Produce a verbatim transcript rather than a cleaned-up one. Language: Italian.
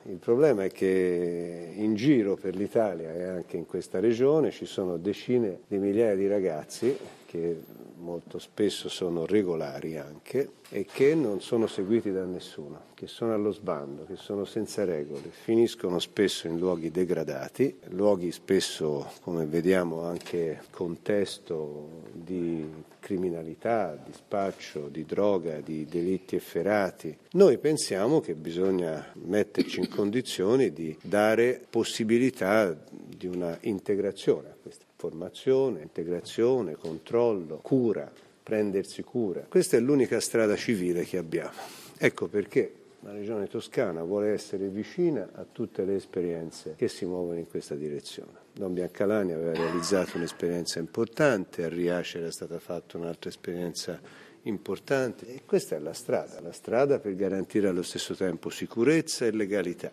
Il problema è che in giro per l'Italia e anche in questa regione ci sono decine di migliaia di ragazzi che molto spesso sono regolari anche e che non sono seguiti da nessuno, che sono allo sbando, che sono senza regole, finiscono spesso in luoghi degradati, luoghi spesso, come vediamo, anche contesto di criminalità, di spaccio, di droga, di delitti efferati. Noi pensiamo che bisogna metterci in condizioni di dare possibilità di una integrazione a questa formazione, integrazione, controllo, cura, prendersi cura. Questa è l'unica strada civile che abbiamo. Ecco perché la Regione Toscana vuole essere vicina a tutte le esperienze che si muovono in questa direzione. Don Biancalani aveva realizzato un'esperienza importante, a Riace era stata fatta un'altra esperienza importante e questa è la strada, la strada per garantire allo stesso tempo sicurezza e legalità.